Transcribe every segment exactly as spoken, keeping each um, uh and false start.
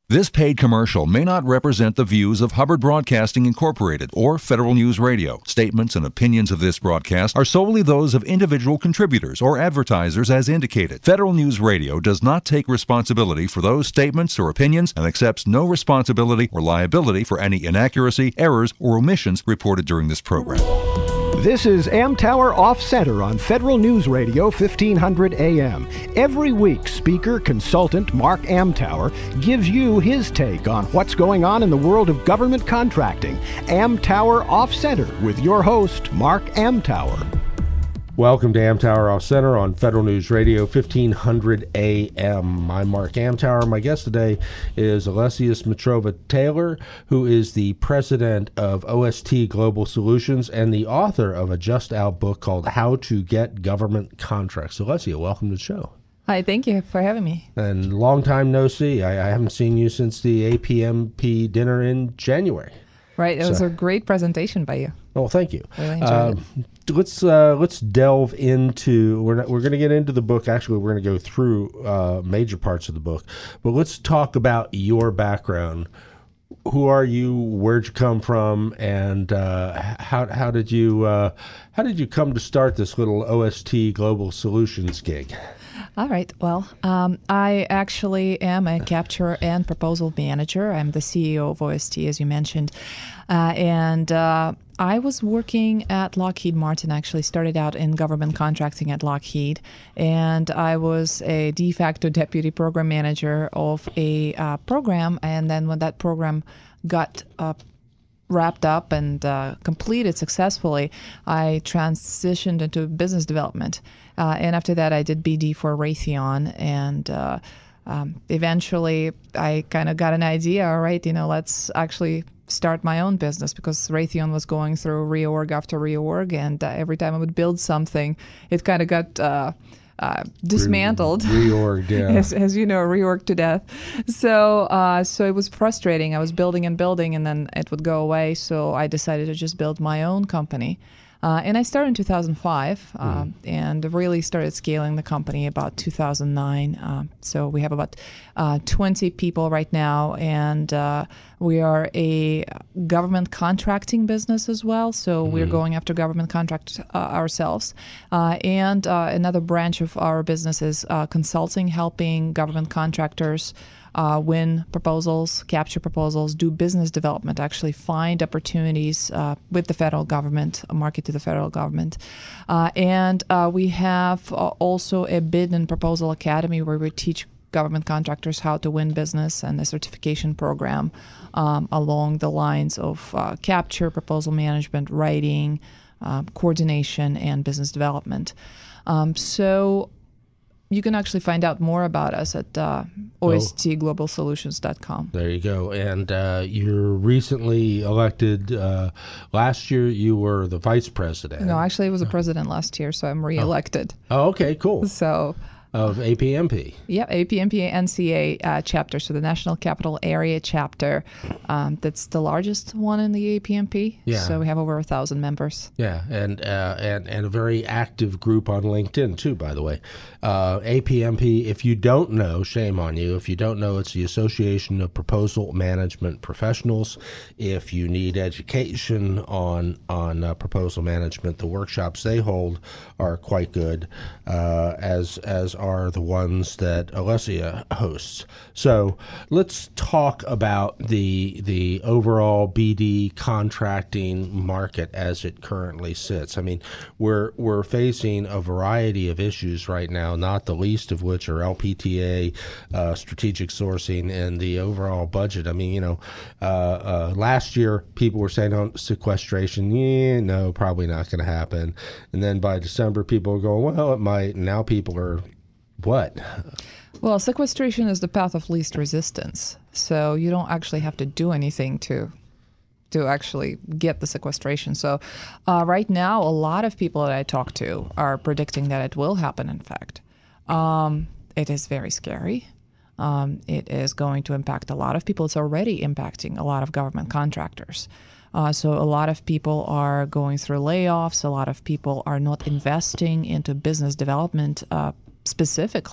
This paid commercial may not represent the views of Hubbard Broadcasting Incorporated or Federal News Radio. Statements and opinions of this broadcast are solely those of individual contributors or advertisers as indicated. Federal News Radio does not take responsibility for those statements or opinions and accepts no responsibility or liability for any inaccuracy, errors, or omissions reported during this program. This is Amtower Off Center on Federal News Radio fifteen hundred A M. Every week, speaker consultant Mark Amtower gives you his take on what's going on in the world of government contracting. Amtower Off Center with your host, Mark Amtower. Welcome to Amtower Off Center on Federal News Radio fifteen hundred A M. I'm Mark Amtower. My guest today is Alessius Mitrova-Taylor, who is the president of O S T Global Solutions and the author of a just-out book called How to Get Government Contracts. Alessia, welcome to the show. Hi, thank you for having me. And long time no see. I, I haven't seen you since the A P M P dinner in January. Right, it so. was a great presentation by you. Oh, thank you. Really enjoyed um, it. Let's uh, let's delve into. We're not, we're going to get into the book. Actually, we're going to go through uh, major parts of the book, but let's talk about your background. Who are you? Where'd you come from? And uh, how how did you uh, how did you come to start this little O S T Global Solutions gig? All right. Well, um, I actually am a capture and proposal manager. I'm the C E O of O S T, as you mentioned. Uh, and uh, I was working at Lockheed Martin, actually started out in government contracting at Lockheed. And I was a de facto deputy program manager of a uh, program. And then when that program got uh, wrapped up and uh, completed successfully, I transitioned into business development. Uh, and after that, I did B D for Raytheon. And uh, um, eventually, I kind of got an idea, all right, you know, let's actually start my own business, because Raytheon was going through reorg after reorg. And uh, every time I would build something, it kind of got uh, uh, dismantled. Re- reorged, yeah. as, as you know, reorged to death. So, uh, so it was frustrating. I was building and building, and then it would go away. So I decided to just build my own company. Uh, and I started in two thousand five uh, mm. and really started scaling the company about two thousand nine. Uh, so we have about uh, twenty people right now, and uh, we are a government contracting business as well. So mm. we're going after government contracts uh, ourselves. Uh, and uh, another branch of our business is uh, consulting, helping government contractors Uh, win proposals, capture proposals, do business development, actually find opportunities uh, with the federal government, market to the federal government. Uh, and uh, we have uh, also a bid and proposal academy where we teach government contractors how to win business, and a certification program um, along the lines of uh, capture, proposal management, writing, uh, coordination, and business development. Um, so you can actually find out more about us at uh, O S T global solutions dot com. There you go. And uh, you're recently elected. Uh, last year, you were the vice president. No, actually, I was a president last year, so I'm reelected. Oh, oh okay, cool. So of A P M P. Yeah, A P M P N C A uh, chapter, so the National Capital Area chapter. Um, that's the largest one in the A P M P. Yeah. So we have over a thousand members. Yeah, and uh, and and a very active group on LinkedIn too, by the way. Uh, A P M P, if you don't know, shame on you. If you don't know, it's the Association of Proposal Management Professionals. If you need education on on uh, proposal management, the workshops they hold are quite good, uh, as as are the ones that Alessia hosts. So let's talk about the the overall B D contracting market as it currently sits. I mean, we're we're facing a variety of issues right now, not the least of which are L P T A, uh, strategic sourcing, and the overall budget. I mean, you know, uh, uh, last year people were saying on sequestration, yeah, no, probably not going to happen. And then by December, people were going, well, it might. And now people are, what? Well, sequestration is the path of least resistance. So you don't actually have to do anything to to actually get the sequestration. So uh, right now, a lot of people that I talk to are predicting that it will happen, in fact. Um, it is very scary. Um, it is going to impact a lot of people. It's already impacting a lot of government contractors. Uh, so a lot of people are going through layoffs. A lot of people are not investing into business development uh, specifically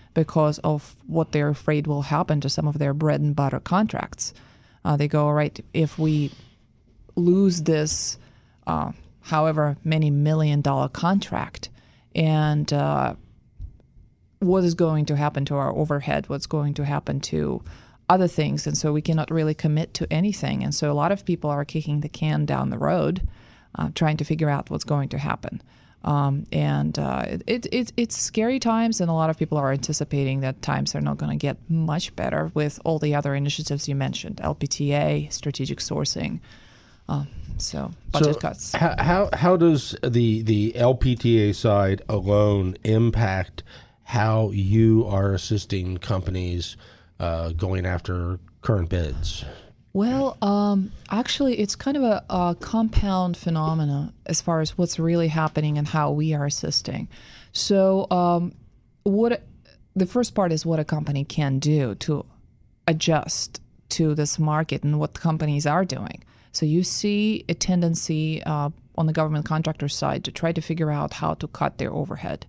because of what they're afraid will happen to some of their bread and butter contracts. Uh, they go, all right, if we lose this uh, however many million dollar contract, and uh, what is going to happen to our overhead, what's going to happen to other things, and so we cannot really commit to anything. And so a lot of people are kicking the can down the road, uh, trying to figure out what's going to happen. Um, and uh, it, it, it's scary times, and a lot of people are anticipating that times are not going to get much better with all the other initiatives you mentioned, L P T A, strategic sourcing, uh, so budget so cuts. How, how, how does the, the L P T A side alone impact how you are assisting companies uh, going after current bids? Well, um, actually, it's kind of a, a compound phenomena as far as what's really happening and how we are assisting. So, um, what the first part is what a company can do to adjust to this market and what companies are doing. So you see a tendency uh, on the government contractor side to try to figure out how to cut their overhead.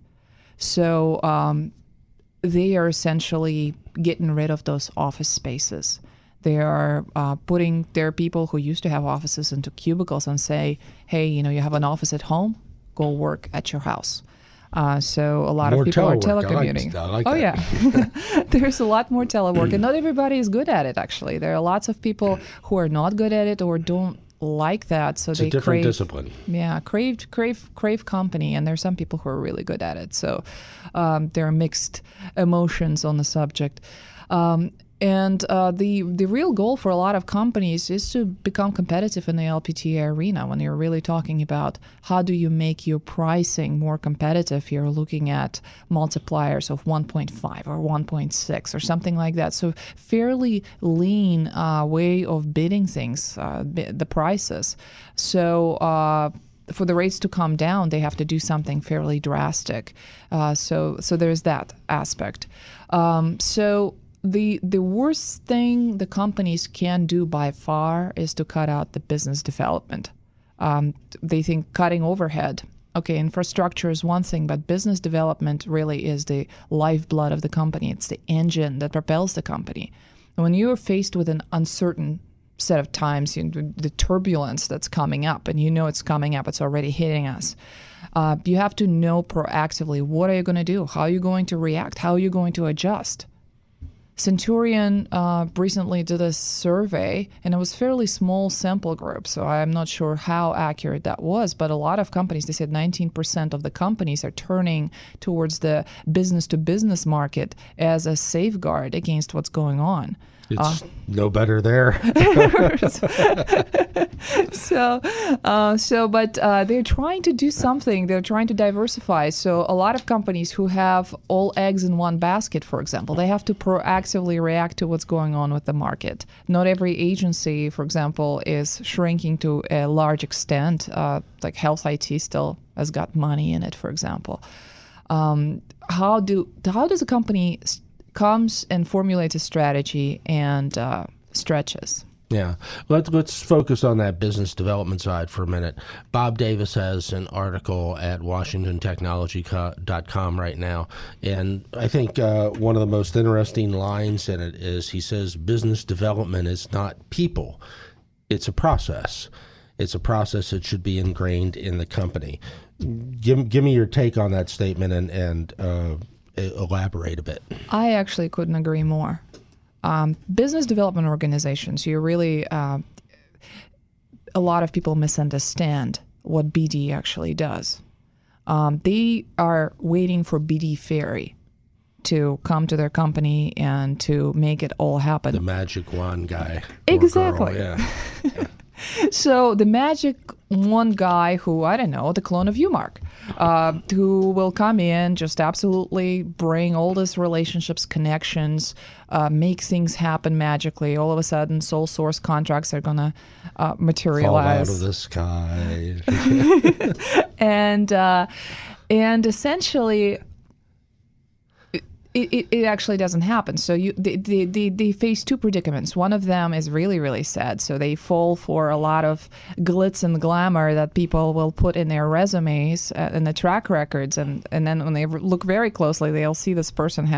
So um, they are essentially getting rid of those office spaces. They are uh, putting their people who used to have offices into cubicles and say, hey, you know, you have an office at home, go work at your house. Uh, so a lot more of people telework. are telecommuting. I like, I like oh, that. yeah. There's a lot more telework, and not everybody is good at it, actually. There are lots of people who are not good at it or don't like that. So it's they a different crave, discipline. Yeah, crave, crave, crave company, and there's some people who are really good at it. So um, there are mixed emotions on the subject. Um, And uh, the the real goal for a lot of companies is to become competitive in the L P T A arena. When you're really talking about how do you make your pricing more competitive, you're looking at multipliers of one point five or one point six or something like that. So fairly lean uh, way of bidding things, uh, the prices. So uh, for the rates to come down, they have to do something fairly drastic. Uh, so so there's that aspect. Um, so. The the worst thing the companies can do by far is to cut out the business development. Um, they think cutting overhead, okay, infrastructure is one thing, but business development really is the lifeblood of the company. It's the engine that propels the company. And when you're faced with an uncertain set of times, you know, the turbulence that's coming up, and you know it's coming up, it's already hitting us, uh, you have to know proactively, what are you going to do? How are you going to react? How are you going to adjust? Centurion uh, recently did a survey, and it was a fairly small sample group, so I'm not sure how accurate that was, but a lot of companies, they said nineteen percent of the companies are turning towards the business-to-business market as a safeguard against what's going on. It's uh, no better there. so, uh, so, but uh, they're trying to do something. They're trying to diversify. So a lot of companies who have all eggs in one basket, for example, they have to proactively react to what's going on with the market. Not every agency, for example, is shrinking to a large extent. Uh, like Health I T still has got money in it, for example. Um, how do how does a company st- comes and formulates a strategy and uh, stretches? Yeah. Let's let's focus on that business development side for a minute. Bob Davis has an article at washington technology dot com right now, and I think uh, one of the most interesting lines in it is he says business development is not people, it's a process. It's a process that should be ingrained in the company. Give, give me your take on that statement and, and uh, elaborate a bit. I actually couldn't agree more. Um, business development organizations, you really, uh, a lot of people misunderstand what B D actually does. Um, they are waiting for B D Fairy to come to their company and to make it all happen. The magic wand guy. Exactly. Girl, yeah. yeah. So the magic one guy who, I don't know, the clone of Umark, uh, who will come in, just absolutely bring all these relationships, connections, uh, make things happen magically. All of a sudden, sole source contracts are going to uh, materialize. Fall out of the sky. and, uh, and essentially... It, it, it actually doesn't happen. So you they, they, they, they face two predicaments. One of them is really, really sad. So they fall for a lot of glitz and glamour that people will put in their resumes uh, and the track records. And, and then when they look very closely, they'll see this person had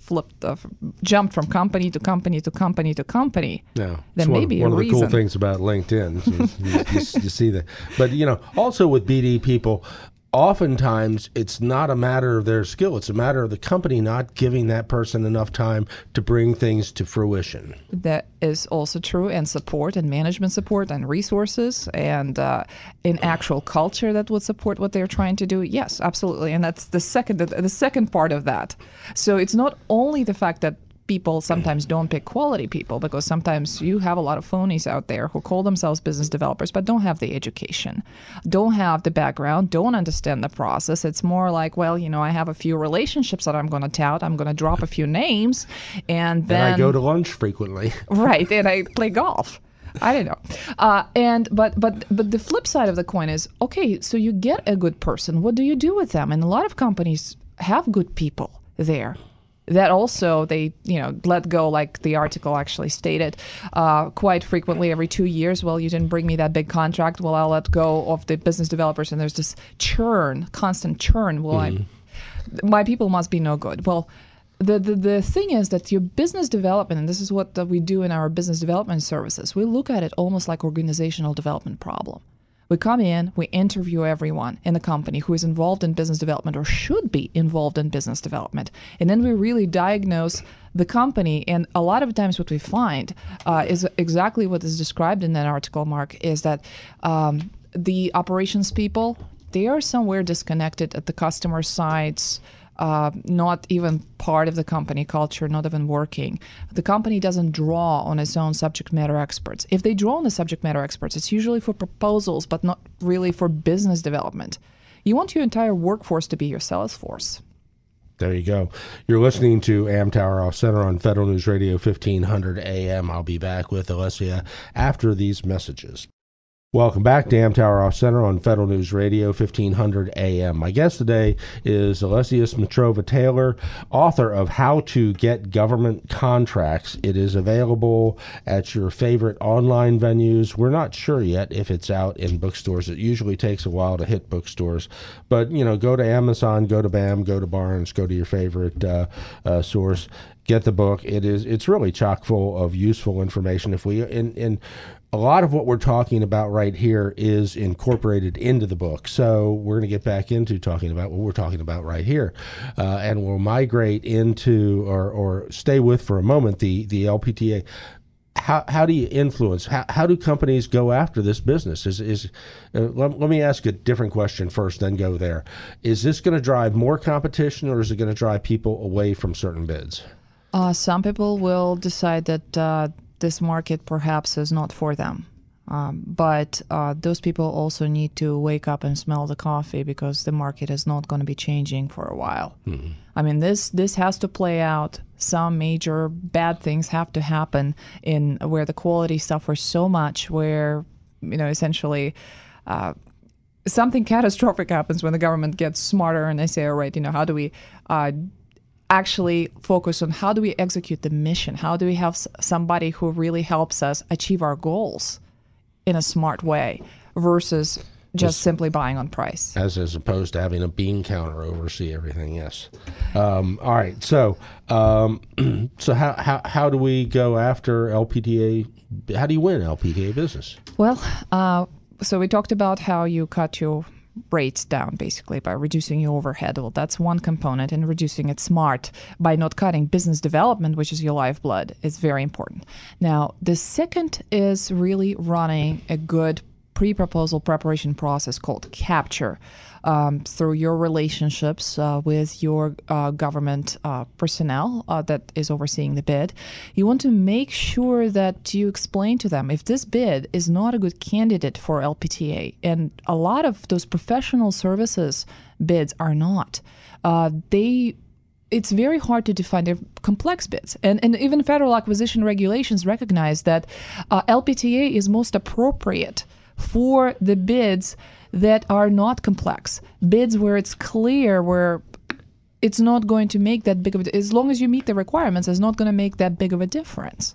flipped, uh, jumped from company to company to company to company, Yeah, then one, maybe one a of the reason. cool things about LinkedIn. You, you, you, you see that, but you know, also with B D people, oftentimes it's not a matter of their skill; it's a matter of the company not giving that person enough time to bring things to fruition. That is also true, and support and management support and resources and uh, in actual culture that would support what they're trying to do. Yes, absolutely, and that's the second the second part of that. So it's not only the fact that people sometimes don't pick quality people, because sometimes you have a lot of phonies out there who call themselves business developers but don't have the education, don't have the background, don't understand the process. It's more like, well, you know, I have a few relationships that I'm going to tout. I'm going to drop a few names, and then And I go to lunch frequently. right, and I play golf. I don't know, uh, and but but but the flip side of the coin is, okay, so you get a good person. What do you do with them? And a lot of companies have good people there that also they, you know, let go, like the article actually stated, uh, quite frequently every two years. Well, you didn't bring me that big contract. Well, I'll let go of the business developers, and there's this churn, constant churn. Well, mm-hmm. I, my people must be no good. Well, the, the the thing is that your business development, and this is what uh, we do in our business development services, we look at it almost like organizational development problem. We come in, we interview everyone in the company who is involved in business development or should be involved in business development. And then we really diagnose the company. And a lot of times what we find uh, is exactly what is described in that article, Mark, is that um, the operations people, they are somewhere disconnected at the customer sides, Uh, not even part of the company culture, not even working. The company doesn't draw on its own subject matter experts. If they draw on the subject matter experts, it's usually for proposals, but not really for business development. You want your entire workforce to be your sales force. There you go. You're listening to Amtower Off Center on Federal News Radio fifteen hundred A M. I'll be back with Alessia after these messages. Welcome back to Amtower Off Center on Federal News Radio fifteen hundred A M. My guest today is Alessia Smetrova-Taylor, author of How to Get Government Contracts. It is available at your favorite online venues. We're not sure yet if it's out in bookstores. It usually takes a while to hit bookstores. But, you know, go to Amazon, go to BAM, go to Barnes, go to your favorite uh, uh, source. Get the book. It is, it's really chock full of useful information. If we, in, in a lot of what we're talking about right here is incorporated into the book. So we're going to get back into talking about what we're talking about right here. Uh, and we'll migrate into, or, or stay with for a moment, the, the L P T A. How, how do you influence? How, how do companies go after this business? Is, is uh, let, let me ask a different question first, then go there. Is this going to drive more competition, or is it going to drive people away from certain bids? Uh, some people will decide that uh, this market perhaps is not for them. Um, but uh, those people also need to wake up and smell the coffee, because the market is not going to be changing for a while. Mm-hmm. I mean, this this has to play out. Some major bad things have to happen in where the quality suffers so much, where, you know, essentially uh, something catastrophic happens when the government gets smarter and they say, all right, you know, how do we uh, actually focus on how do we execute the mission? How do we have s- somebody who really helps us achieve our goals in a smart way versus just simply buying on price? As as opposed to having a bean counter oversee everything, yes. Um, all right, so um, so how, how how do we go after L P T A? How do you win L P T A business? Well, uh, so we talked about how you cut your rates down basically by reducing your overhead. Well, that's one component, and reducing it smart by not cutting business development, which is your lifeblood, is very important. Now, the second is really running a good pre-proposal preparation process called Capture um, through your relationships uh, with your uh, government uh, personnel uh, that is overseeing the bid. You want to make sure that you explain to them if this bid is not a good candidate for L P T A, and a lot of those professional services bids are not. Uh, they It's very hard to define. They're complex bids. And, and even federal acquisition regulations recognize that uh, L P T A is most appropriate for the bids that are not complex. Bids where it's clear, where it's not going to make that big of a, as long as you meet the requirements, it's not going to make that big of a difference.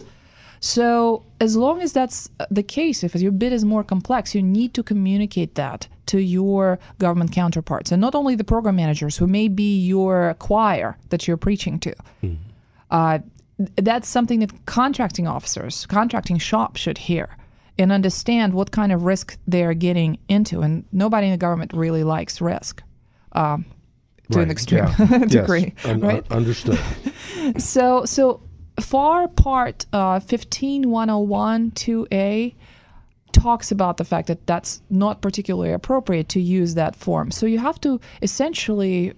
So as long as that's the case, if your bid is more complex, you need to communicate that to your government counterparts, and not only the program managers who may be your choir that you're preaching to. Mm-hmm. Uh, that's something that contracting officers, contracting shops should hear and understand what kind of risk they're getting into. And nobody in the government really likes risk um, to right. an extreme yeah. degree. Yes. Un- right? un- understood. So, so FAR Part uh, fifteen one oh one two A talks about the fact that that's not particularly appropriate to use that form. So you have to essentially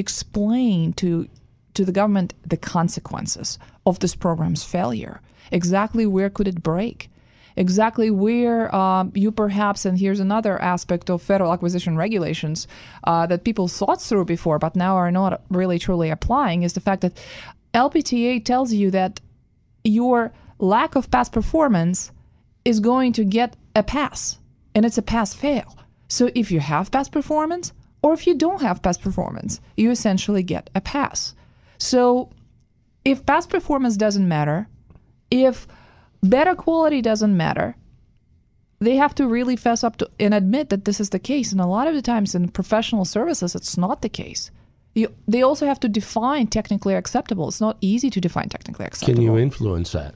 explain to to the government the consequences of this program's failure. Exactly where could it break? Exactly where um, you perhaps, and here's another aspect of federal acquisition regulations uh, that people thought through before but now are not really truly applying, is the fact that L P T A tells you that your lack of past performance is going to get a pass, and it's a pass-fail. So if you have past performance or if you don't have past performance, you essentially get a pass. So if past performance doesn't matter, if better quality doesn't matter, they have to really fess up to and admit that this is the case. And a lot of the times in professional services, it's not the case. You, they also have to define technically acceptable. It's not easy to define technically acceptable. Can you influence that?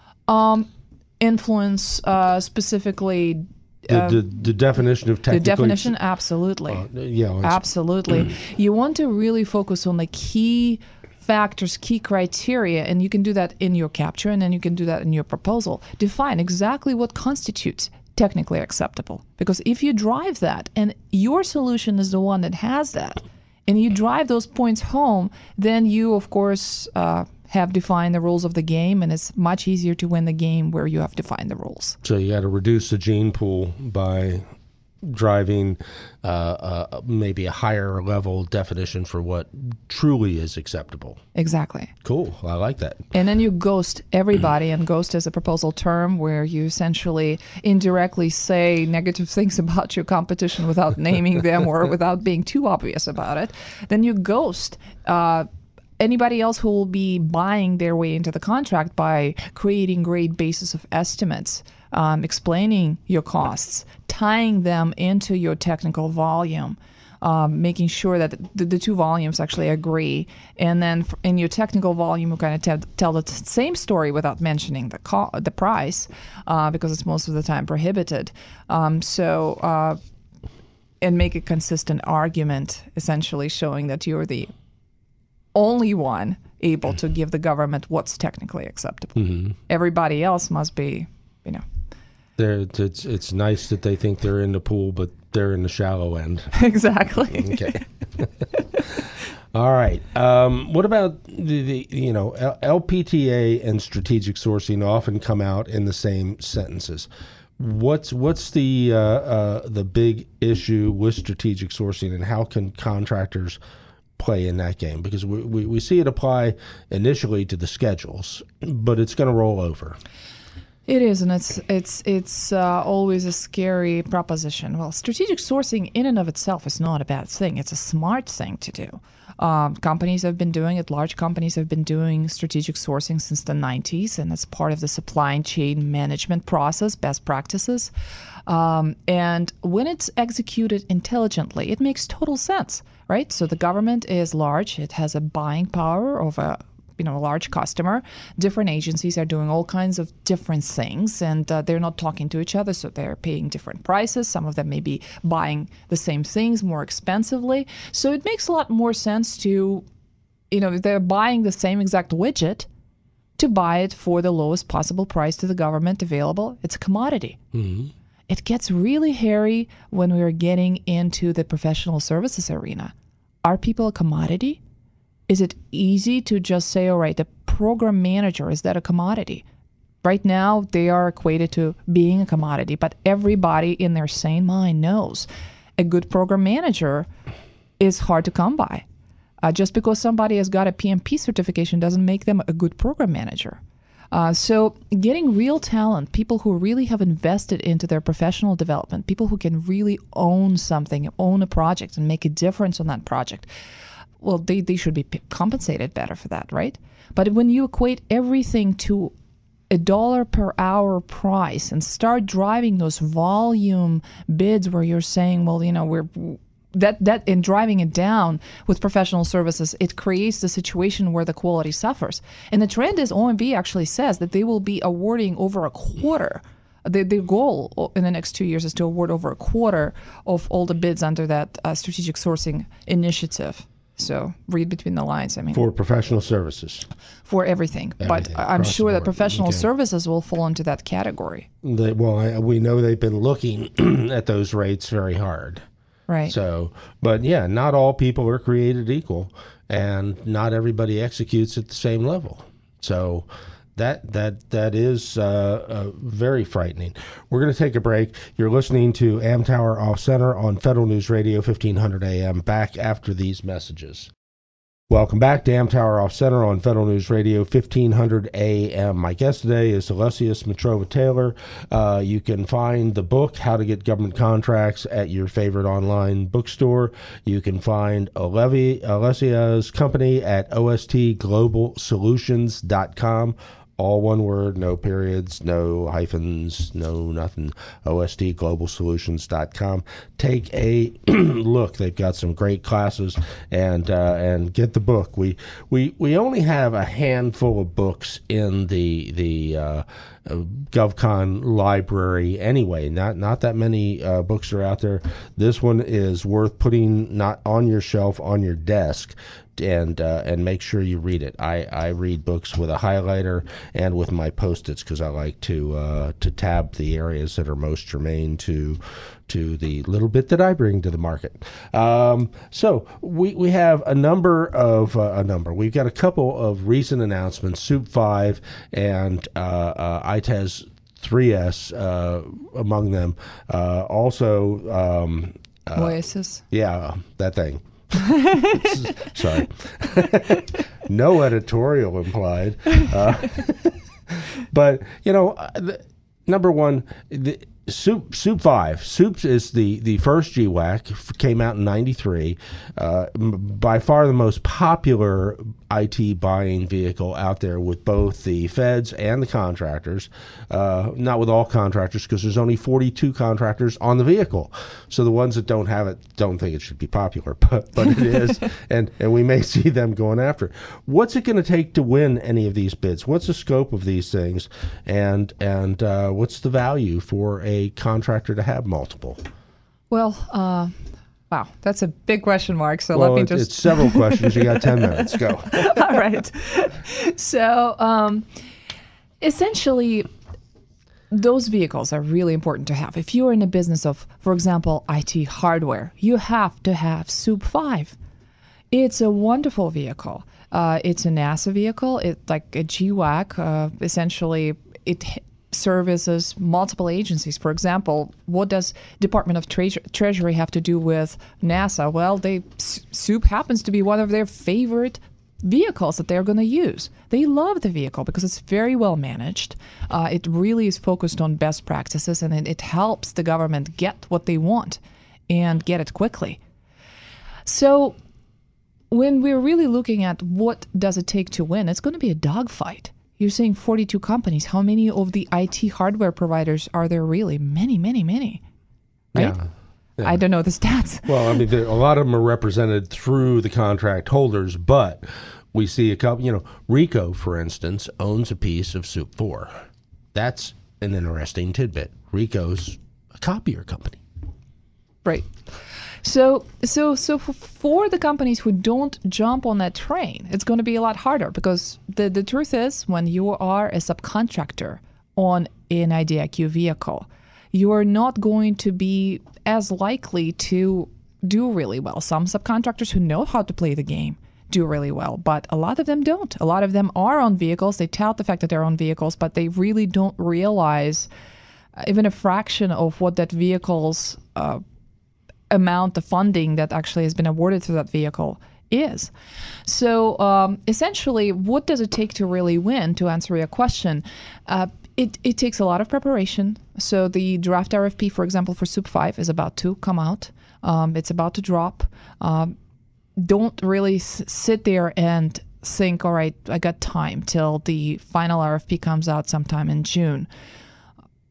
Um, influence uh, specifically... The, uh, the, the definition of technically... The definition, absolutely. Uh, yeah, absolutely. You want to really focus on the key factors, key criteria, and you can do that in your capture, and then you can do that in your proposal. Define exactly what constitutes technically acceptable. Because if you drive that, and your solution is the one that has that, and you drive those points home, then you, of course, uh, have defined the rules of the game, and it's much easier to win the game where you have defined the rules. So you got to reduce the gene pool by driving uh, uh, maybe a higher level definition for what truly is acceptable. Exactly. Cool. I like that. And then you ghost everybody, and ghost is a proposal term where you essentially indirectly say negative things about your competition without naming them or without being too obvious about it. Then you ghost uh, anybody else who will be buying their way into the contract by creating great basis of estimates, um, explaining your costs, tying them into your technical volume, um, making sure that the, the two volumes actually agree. And then in your technical volume, you kind of tell, tell the same story without mentioning the co- the price, uh, because it's most of the time prohibited. Um, so, uh, and make a consistent argument, essentially showing that you're the only one able to give the government what's technically acceptable. Mm-hmm. Everybody else must be, you know. They're, it's it's nice that they think they're in the pool, but they're in the shallow end. Exactly. Okay. All right. Um, what about the, the you know L- LPTA and strategic sourcing often come out in the same sentences. What's what's the uh, uh, the big issue with strategic sourcing, and how can contractors play in that game? Because we, we, we see it apply initially to the schedules, but it's going to roll over. It is, and it's it's it's uh, always a scary proposition. Well, strategic sourcing in and of itself is not a bad thing. It's a smart thing to do. Um, companies have been doing it. Large companies have been doing strategic sourcing since the nineties, and it's part of the supply chain management process, best practices. Um, and when it's executed intelligently, it makes total sense, right? So the government is large. It has a buying power of a you know, a large customer. Different agencies are doing all kinds of different things, and uh, they're not talking to each other, so they're paying different prices. Some of them may be buying the same things more expensively. So it makes a lot more sense to, you know, if they're buying the same exact widget, to buy it for the lowest possible price to the government available. It's a commodity. Mm-hmm. It gets really hairy when we're getting into the professional services arena. Are people a commodity? Is it easy to just say, all right, the program manager, is that a commodity? Right now, they are equated to being a commodity, but everybody in their sane mind knows a good program manager is hard to come by. Uh, just because somebody has got a P M P certification doesn't make them a good program manager. Uh, so getting real talent, people who really have invested into their professional development, people who can really own something, own a project and make a difference on that project, well, they, they should be p- compensated better for that, right? But when you equate everything to a dollar per hour price and start driving those volume bids where you're saying, well, you know, we're that that in driving it down with professional services, it creates the situation where the quality suffers. And the trend is O M B actually says that they will be awarding over a quarter. The, the goal in the next two years is to award over a quarter of all the bids under that uh, strategic sourcing initiative. So read between the lines. I mean, for professional services, for everything. everything but I'm sure that professional okay. services will fall into that category. They, well, I, we know they've been looking at those rates very hard. Right. So, but yeah, not all people are created equal, and not everybody executes at the same level. So that that that is uh, uh, very frightening. We're going to take a break. You're listening to Amtower Off Center on Federal News Radio, fifteen hundred A M. Back after these messages. Welcome back to Amtower Off Center on Federal News Radio, fifteen hundred A M. My guest today is Alessius Mitrova-Taylor. Uh, you can find the book, How to Get Government Contracts, at your favorite online bookstore. You can find Olevi, Alessia's company at O S T global solutions dot com. All one word, no periods, no hyphens, no nothing. O S T global solutions dot com. Take a look. They've got some great classes, and uh, and get the book. We we we only have a handful of books in the the uh, GovCon library anyway. Not not that many uh, books are out there. This one is worth putting not on your shelf, on your desk. And uh, and make sure you read it. I, I read books with a highlighter and with my Post-its because I like to uh, to tab the areas that are most germane to to the little bit that I bring to the market. Um, so we we have a number of uh, a number. We've got a couple of recent announcements. SOUP five and uh, uh, I T E S three S uh, among them. Uh, also, um, uh, Oasis. Yeah, that thing. Sorry. No editorial implied. Uh, but, you know, the, number one, the, SOUP, SOUP five. SOUP is the, the first G WAC, came out in ninety-three. Uh, by far the most popular I T buying vehicle out there with both the feds and the contractors. Uh, not with all contractors, because there's only forty-two contractors on the vehicle. So the ones that don't have it don't think it should be popular, but, but it is, and, and we may see them going after it. What's it going to take to win any of these bids? What's the scope of these things, and, and uh, what's the value for a contractor to have multiple? Well, uh, wow, that's a big question mark. So well, let me it, just. It's several questions. You got ten minutes. Go. All right. So um, essentially, those vehicles are really important to have. If you're in a business of, for example, I T hardware, you have to have SOUP five. It's a wonderful vehicle. Uh, it's a NASA vehicle. It's like a G WAC. Uh, essentially, it services multiple agencies. For example, what does Department of Tre- Treasury have to do with NASA? Well, they SOUP happens to be one of their favorite vehicles that they're going to use. They love the vehicle because it's very well managed. Uh, it really is focused on best practices, and it, it helps the government get what they want and get it quickly. So when we're really looking at what does it take to win, it's going to be a dogfight. You're saying forty-two companies. How many of the I T hardware providers are there really? Many, many, many. Right? Yeah. Yeah. I don't know the stats. Well, I mean, there, a lot of them are represented through the contract holders, but we see a couple, you know, Ricoh, for instance, owns a piece of SOUP four. That's an interesting tidbit. Ricoh's a copier company. Right. So, so, so for the companies who don't jump on that train, it's going to be a lot harder because the, the truth is when you are a subcontractor on an I D I Q vehicle, you are not going to be as likely to do really well. Some subcontractors who know how to play the game do really well, but a lot of them don't. A lot of them are on vehicles. They tout the fact that they're on vehicles, but they really don't realize even a fraction of what that vehicle's uh, amount of funding that actually has been awarded to that vehicle is. So um, essentially, what does it take to really win, to answer your question? Uh, it, it takes a lot of preparation. So the draft R F P, for example, for SOUP five is about to come out. Um, it's about to drop. Um, don't really s- sit there and think, all right, I got time till the final R F P comes out sometime in June.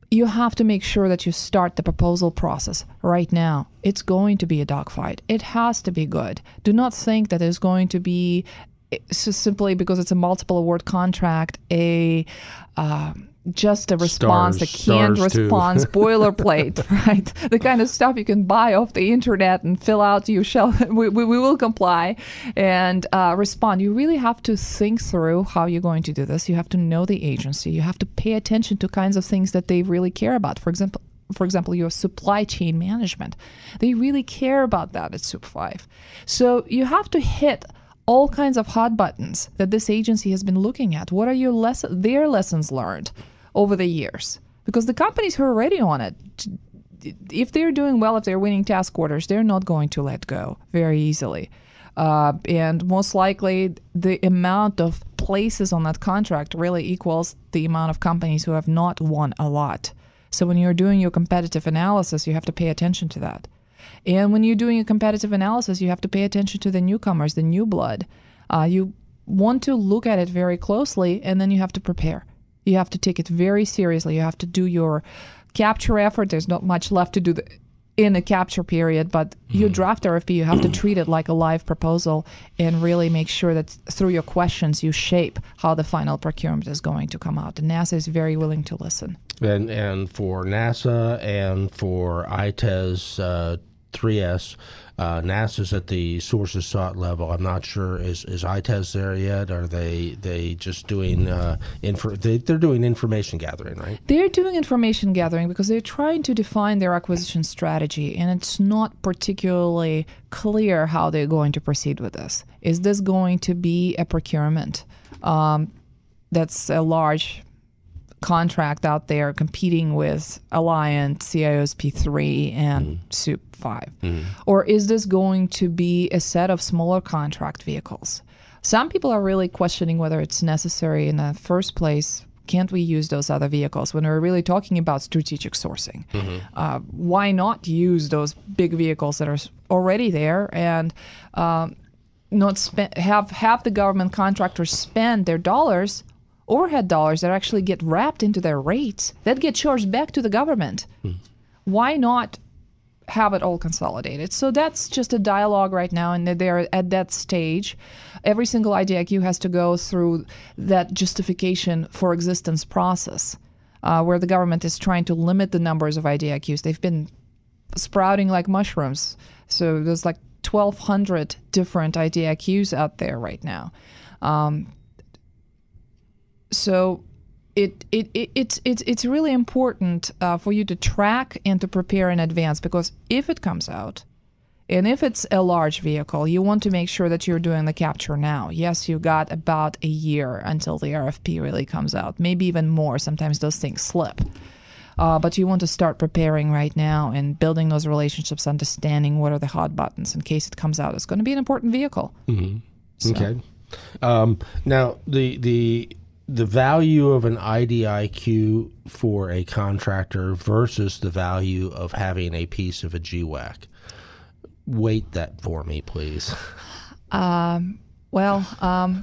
you have to make sure that you start the proposal process right now. It's going to be a dogfight. It has to be good. Do not think that it's going to be, just simply because it's a multiple award contract, a uh, just a response, Stars, a canned stars response, boilerplate, right? The kind of stuff you can buy off the internet and fill out. You shall, we, we, we will comply and uh, respond. You really have to think through how you're going to do this. You have to know the agency. You have to pay attention to kinds of things that they really care about. For example, for example, your supply chain management. They really care about that at S U P five. So you have to hit all kinds of hot buttons that this agency has been looking at. What are your lesson, their lessons learned over the years? Because the companies who are already on it, if they're doing well, if they're winning task orders, they're not going to let go very easily. Uh, and most likely, the amount of places on that contract really equals the amount of companies who have not won a lot. So when you're doing your competitive analysis, you have to pay attention to that. And when you're doing a competitive analysis, you have to pay attention to the newcomers, the new blood. Uh, you want to look at it very closely, and then you have to prepare. You have to take it very seriously. You have to do your capture effort. There's not much left to do the, in a capture period, but mm-hmm. your draft R F P, you have to treat it like a live proposal and really make sure that through your questions, you shape how the final procurement is going to come out. And NASA is very willing to listen. And and for NASA and for I T E S uh, three S, uh, NASA's at the sources sought level. I'm not sure, is is I T E S there yet? Are they they just doing uh, info? They, they're doing information gathering, right? They're doing information gathering because they're trying to define their acquisition strategy, and it's not particularly clear how they're going to proceed with this. Is this going to be a procurement um, that's a large contract out there competing with Alliant, C I O S P three, and mm. S U P five? Mm. Or is this going to be a set of smaller contract vehicles? Some people are really questioning whether it's necessary in the first place. Can't we use those other vehicles when we're really talking about strategic sourcing? Mm-hmm. Uh, why not use those big vehicles that are already there and um, not spend, have, have the government contractors spend their dollars, overhead dollars that actually get wrapped into their rates, that get charged back to the government? Mm. Why not have it all consolidated? So that's just a dialogue right now, and they're at that stage. Every single I D I Q has to go through that justification for existence process, uh, where the government is trying to limit the numbers of I D I Qs. They've been sprouting like mushrooms. So there's like twelve hundred different I D I Qs out there right now. Um, So it, it, it it's it's it's really important uh, for you to track and to prepare in advance, because if it comes out, and if it's a large vehicle, you want to make sure that you're doing the capture now. Yes, you got about a year until the R F P really comes out, maybe even more. Sometimes those things slip. Uh, but you want to start preparing right now and building those relationships, understanding what are the hot buttons in case it comes out. It's going to be an important vehicle. Mm-hmm. So. Okay. Um, now, the the... the value of an I D I Q for a contractor versus the value of having a piece of a G WAC. Weight that for me, please. Um, well, um,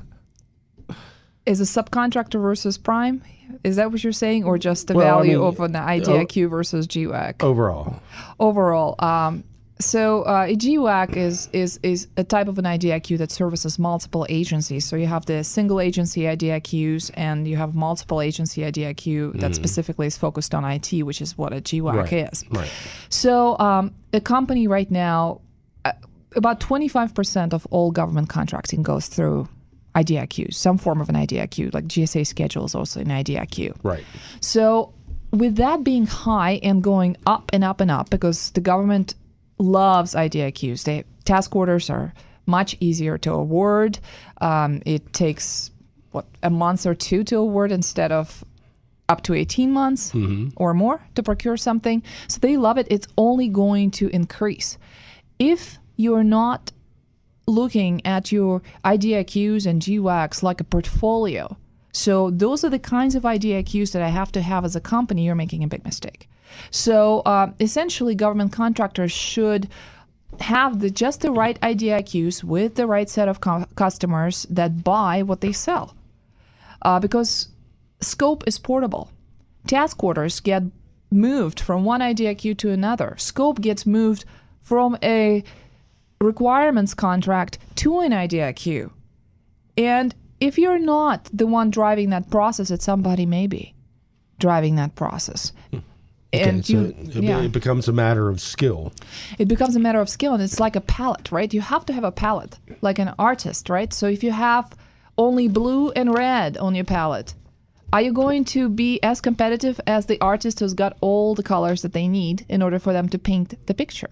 is a subcontractor versus prime? Is that what you're saying? Or just the well, value I mean, of an I D I Q versus G WAC? Overall. Overall. Um, So uh, a G WAC is, is is a type of an I D I Q that services multiple agencies. So you have the single agency I D I Qs, and you have multiple agency I D I Q that mm. specifically is focused on I T, which is what a G WAC right. is. Right. So um, a company right now, uh, about twenty-five percent of all government contracting goes through I D I Qs, some form of an I D I Q, like G S A schedule is also an I D I Q. Right. So with that being high and going up and up and up, because the government loves I D I Qs. They, task orders are much easier to award. Um, it takes, what, a month or two to award instead of up to eighteen months mm-hmm. or more to procure something. So they love it. It's only going to increase. If you're not looking at your I D I Qs and G WACs like a portfolio, so those are the kinds of I D I Qs that I have to have as a company, you're making a big mistake. So uh, essentially, government contractors should have the, just the right I D I Qs with the right set of co- customers that buy what they sell. Uh, because scope is portable. Task orders get moved from one I D I Q to another. Scope gets moved from a requirements contract to an I D I Q. And if you're not the one driving that process, it's somebody maybe driving that process. Okay, and so you, it, yeah. it becomes a matter of skill. It becomes a matter of skill, and it's like a palette, right? You have to have a palette, like an artist, right? So if you have only blue and red on your palette, are you going to be as competitive as the artist who's got all the colors that they need in order for them to paint the picture?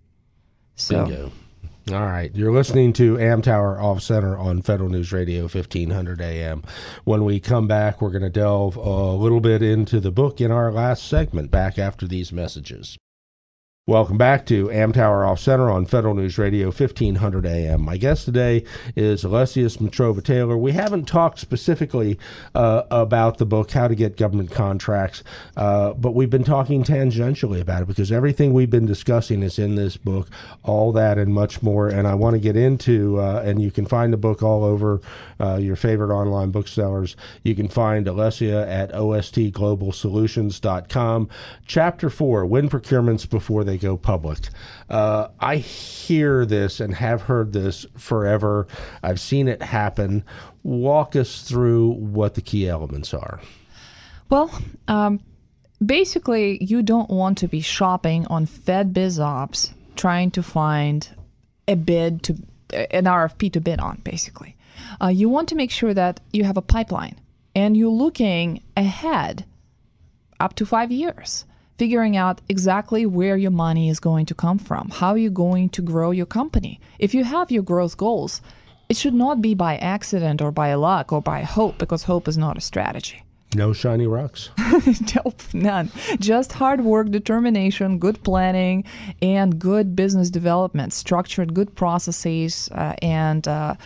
So. Bingo. All right. You're listening to Amtower Off Center on Federal News Radio, fifteen hundred A M. When we come back, we're going to delve a little bit into the book in our last segment, back after these messages. Welcome back to Amtower Off Center on Federal News Radio, fifteen hundred A M. My guest today is Alessia Smetrova-Taylor. We haven't talked specifically uh, about the book, How to Get Government Contracts, uh, but we've been talking tangentially about it because everything we've been discussing is in this book, all that and much more. And I want to get into, uh, and you can find the book all over uh, your favorite online booksellers. You can find Alessia at O S T global solutions dot com. Chapter four, Win Procurements Before They Go public. Uh, I hear this and have heard this forever. I've seen it happen. Walk us through what the key elements are. Well, um, basically, you don't want to be shopping on FedBizOpps trying to find a bid to an R F P to bid on, basically. Uh, you want to make sure that you have a pipeline and you're looking ahead up to five years. Figuring out exactly where your money is going to come from, how you're going to grow your company. If you have your growth goals, it should not be by accident or by luck or by hope, because hope is not a strategy. No shiny rocks. Nope, none. Just hard work, determination, good planning, and good business development, structured good processes, uh, and uh,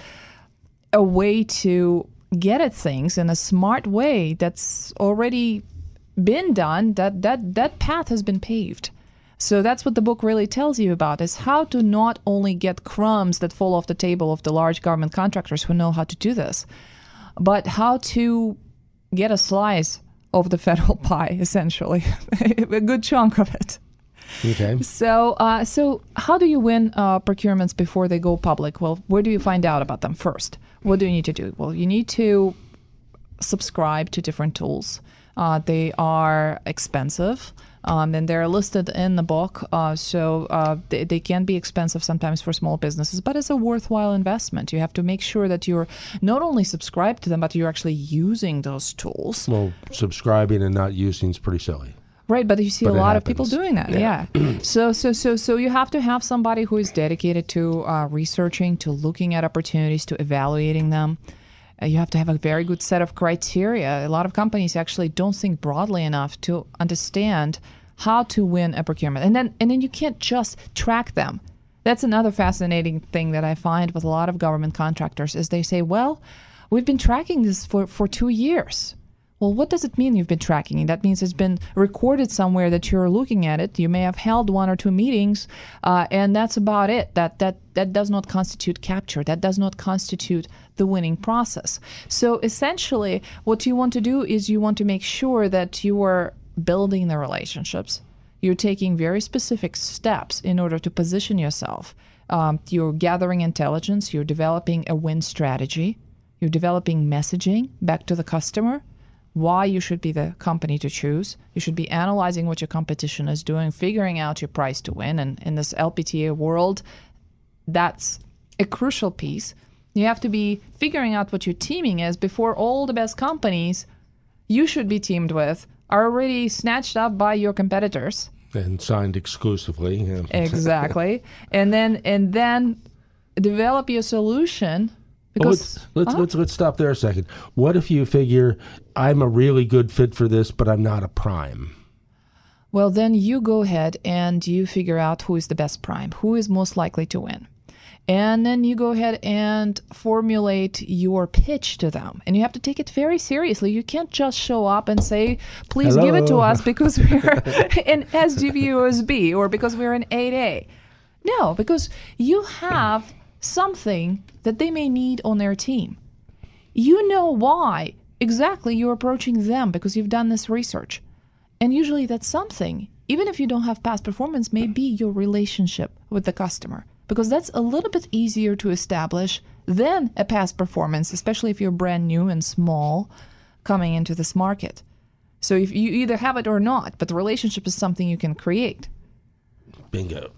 a way to get at things in a smart way that's already been done, that that that path has been paved. So that's what the book really tells you about, is how to not only get crumbs that fall off the table of the large government contractors who know how to do this, but how to get a slice of the federal pie, essentially, a good chunk of it. Okay. So, uh, so how do you win uh, procurements before they go public? Well, where do you find out about them first? What do you need to do? Well, you need to subscribe to different tools. Uh, they are expensive, um, and they're listed in the book. Uh, so uh, they, they can be expensive sometimes for small businesses, but it's a worthwhile investment. You have to make sure that you're not only subscribed to them, but you're actually using those tools. Well, subscribing and not using is pretty silly. Right, but you see But a it lot happens. of people doing that. Yeah. so, so, so, so you have to have somebody who is dedicated to uh, researching, to looking at opportunities, to evaluating them. Uh, you have to have a very good set of criteria. A lot of companies actually don't think broadly enough to understand how to win a procurement. And then and then you can't just track them. That's another fascinating thing that I find with a lot of government contractors is they say, well, we've been tracking this for, for two years. Well, what does it mean you've been tracking it? That means it's been recorded somewhere that you're looking at it. You may have held one or two meetings, uh, and that's about it. That that that does not constitute capture. That does not constitute the winning process. So essentially, what you want to do is you want to make sure that you are building the relationships. You're taking very specific steps in order to position yourself. Um, you're gathering intelligence. You're developing a win strategy. You're developing messaging back to the customer. Why you should be the company to choose. You should be analyzing what your competition is doing, figuring out your price to win. And in this L P T A world, that's a crucial piece. You have to be figuring out what your teaming is before all the best companies you should be teamed with are already snatched up by your competitors. And signed exclusively. Yeah. Exactly. and then and then develop your solution. Because, well, let's let's, uh-huh. let's let's stop there a second. What if you figure I'm a really good fit for this, but I'm not a prime? Well, then you go ahead and you figure out who is the best prime, who is most likely to win. And then you go ahead and formulate your pitch to them. And you have to take it very seriously. You can't just show up and say, please Hello. give it to us because we're in S D V U S B or because we're in eight A. No, because you have something that they may need on their team. You know why exactly you're approaching them because you've done this research. And usually that something, even if you don't have past performance, may be your relationship with the customer, because that's a little bit easier to establish than a past performance, especially if you're brand new and small coming into this market. So if you either have it or not, but the relationship is something you can create. Bingo.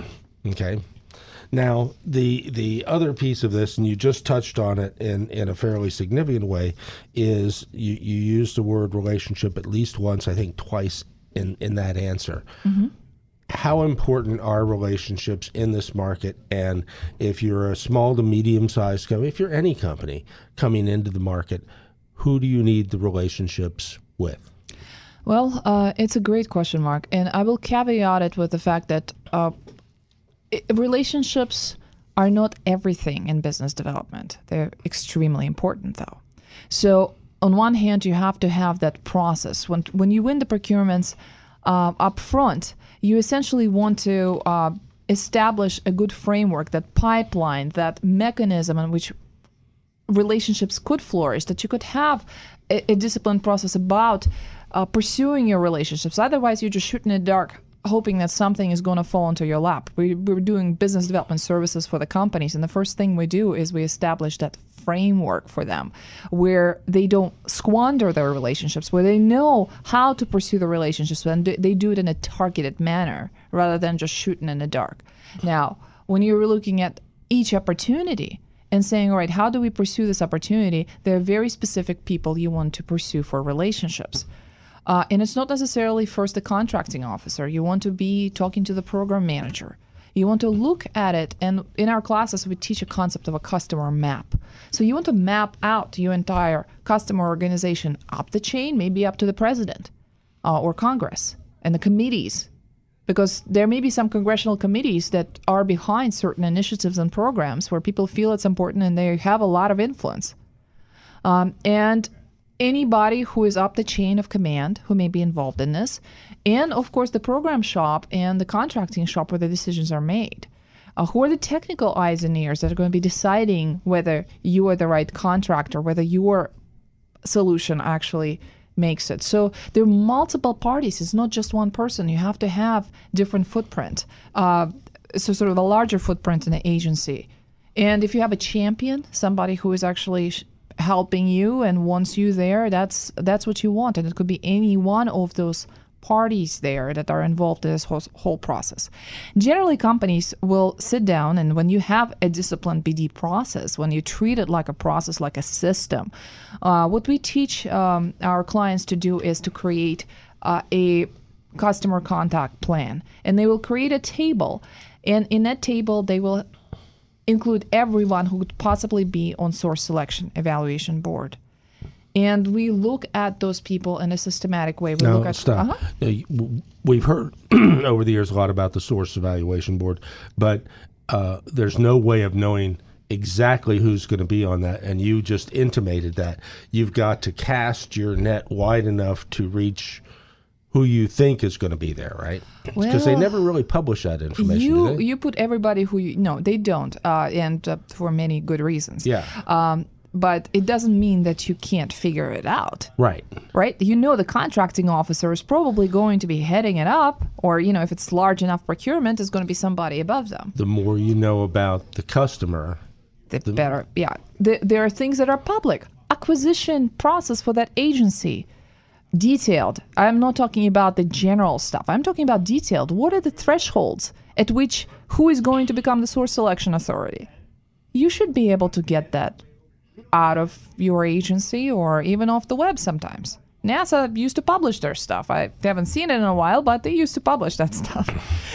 Okay. Now, the the other piece of this, and you just touched on it in, in a fairly significant way, is you, you use the word relationship at least once, I think twice in, in that answer. Mm-hmm. How important are relationships in this market? And if you're a small to medium-sized company, if you're any company coming into the market, who do you need the relationships with? Well, uh, it's a great question, Mark. And I will caveat it with the fact that uh, it, relationships are not everything in business development. They're extremely important, though. So on one hand, you have to have that process. When, when you win the procurements uh, up front, you essentially want to uh, establish a good framework, that pipeline, that mechanism in which relationships could flourish, that you could have a, a disciplined process about uh, pursuing your relationships. Otherwise, you're just shooting in the dark, hoping that something is going to fall into your lap. We, we're doing business development services for the companies, and the first thing we do is we establish that framework for them where they don't squander their relationships, where they know how to pursue the relationships, and they do it in a targeted manner rather than just shooting in the dark. Now, when you're looking at each opportunity and saying, all right, how do we pursue this opportunity? There are very specific people you want to pursue for relationships. Uh, and it's not necessarily first the contracting officer. You want to be talking to the program manager. You want to look at it, and in our classes, we teach a concept of a customer map. So you want to map out your entire customer organization up the chain, maybe up to the president uh, or Congress and the committees, because there may be some congressional committees that are behind certain initiatives and programs where people feel it's important and they have a lot of influence. Um, and anybody who is up the chain of command who may be involved in this, and of course the program shop and the contracting shop where the decisions are made. Uh, who are the technical eyes and ears that are going to be deciding whether you are the right contractor, whether your solution actually makes it. So there are multiple parties. It's not just one person. You have to have different footprint. Uh, so sort of a larger footprint in the agency. And if you have a champion, somebody who is actually sh- helping you and wants you there, that's that's what you want. And it could be any one of those parties there that are involved in this whole, whole process. Generally, companies will sit down, and when you have a disciplined B D process, when you treat it like a process, like a system, uh, what we teach um, our clients to do is to create uh, a customer contact plan. And they will create a table. And in that table, they will include everyone who could possibly be on source selection evaluation board. And we look at those people in a systematic way. We no, look at, stop. Uh-huh. No, we've heard over the years a lot about the source evaluation board, but uh, there's no way of knowing exactly who's going to be on that. And you just intimated that. You've got to cast your net wide enough to reach who you think is going to be there, right? Because Well, they never really publish that information, You do they? you put everybody who you no, they don't, uh, and uh, for many good reasons. Yeah. Um, but it doesn't mean that you can't figure it out. Right. Right? You know the contracting officer is probably going to be heading it up, or, you know, if it's large enough procurement, it's going to be somebody above them. The more you know about the customer, The better, yeah. The, there are things that are public. Acquisition process for that agency, detailed. I'm not talking about the general stuff. I'm talking about detailed. What are the thresholds at which who is going to become the source selection authority? You should be able to get that out of your agency or even off the web sometimes. NASA used to publish their stuff. I haven't seen it in a while, but they used to publish that stuff.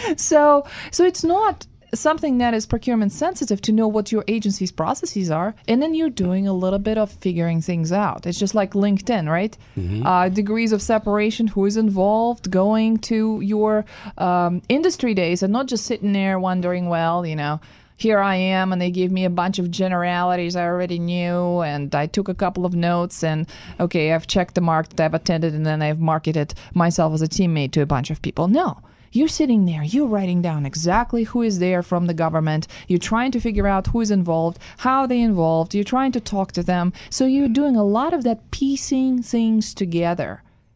So, so it's not something that is procurement sensitive to know what your agency's processes are, and then you're doing a little bit of figuring things out. It's just like LinkedIn, right? Mm-hmm. Uh, degrees of separation, who is involved, going to your um, industry days and not just sitting there wondering, well, you know, here I am, and they gave me a bunch of generalities I already knew, and I took a couple of notes, and okay, I've checked the market, I've attended, and then I've marketed myself as a teammate to a bunch of people. No. You're sitting there, you're writing down exactly who is there from the government. You're trying to figure out who is involved, how they involved. You're trying to talk to them. So you're doing a lot of that piecing things together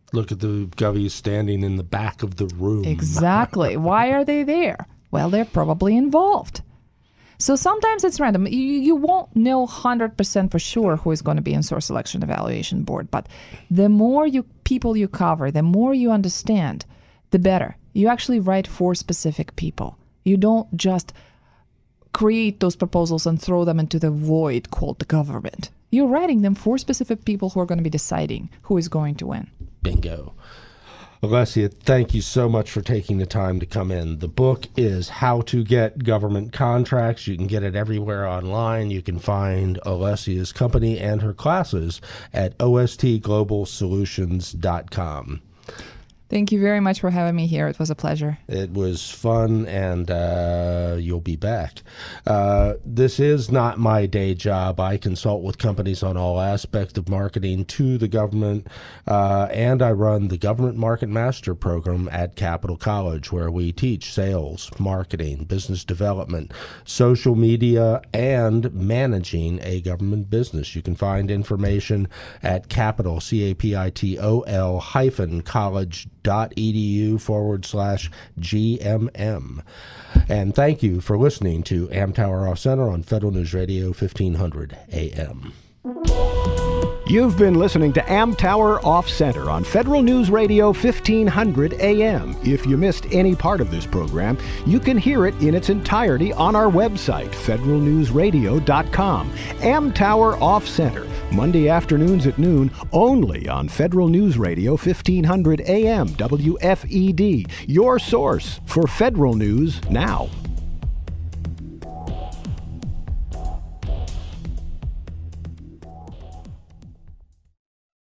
Look at the govies standing in the back of the room. Exactly. Why are they there? Well, they're probably involved. So sometimes it's random. You, you won't know one hundred percent for sure who is going to be in Source Selection Evaluation Board, but the more you people you cover, the more you understand, the better. You actually write for specific people. You don't just create those proposals and throw them into the void called the government. You're writing them for specific people who are going to be deciding who is going to win. Bingo. Alessia, thank you so much for taking the time to come in. The book is How to Get Government Contracts. You can get it everywhere online. You can find Alessia's company and her classes at O S T global solutions dot com. Thank you very much for having me here. It was a pleasure. It was fun, and uh, you'll be back. Uh, this is not my day job. I consult with companies on all aspects of marketing to the government, uh, and I run the Government Market Master program at Capital College, where we teach sales, marketing, business development, social media, and managing a government business. You can find information at Capital, C A P I T O L hyphen college dot edu forward slash GMM. And thank you for listening to Amtower Off Center on Federal News Radio fifteen hundred A M. You've been listening to Amtower Off Center on Federal News Radio fifteen hundred A M. If you missed any part of this program, you can hear it in its entirety on our website, federal news radio dot com. Amtower Off Center, Monday afternoons at noon, only on Federal News Radio fifteen hundred A M, W F E D, your source for federal news now.